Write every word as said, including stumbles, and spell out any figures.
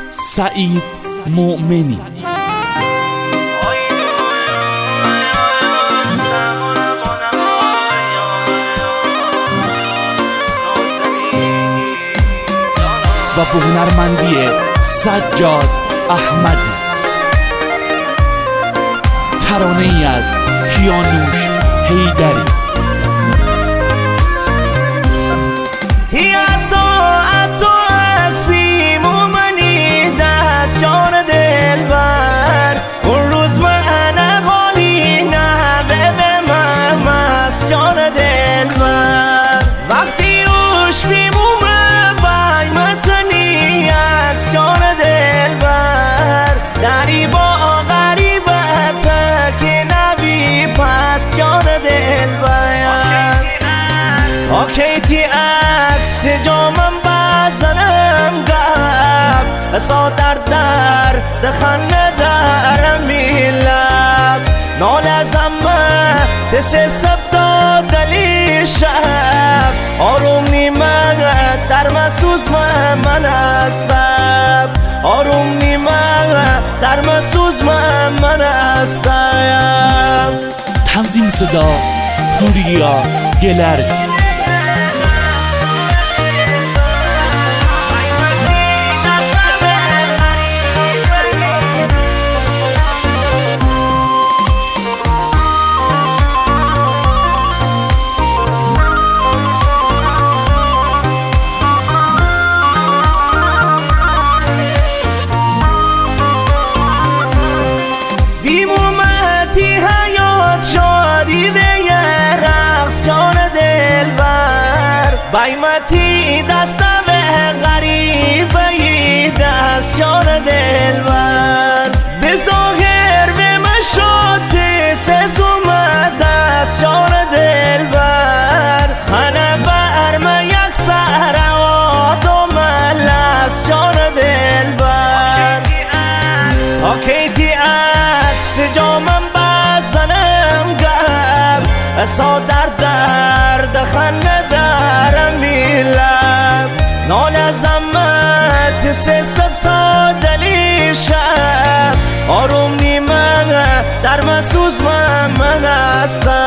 سعید مؤمنی. و با هنرمندی سجاد احمدی، ترانه ای از کیانوش حیدری. آکیتی عکس جامم بزنم گب اسا در در دخنه در میلب نال ازمه دسه سب دادلی شب آروم نیمه در مسوز من هستم آروم نیمه در مسوز من هستم. تنظیم صدا پوریا گلر. بایمتی دستم غریبه دست جان دلبر به ظاهر به من شد سزوم دست جان دلبر خانه بر من یک سر آدم لست جان دلبر. آکیتی عکس جامم بزنم گب اسا در درد خنه در میلب نال ازمت سه سبتا دلی شب آروم نیمه در مسوز من هستم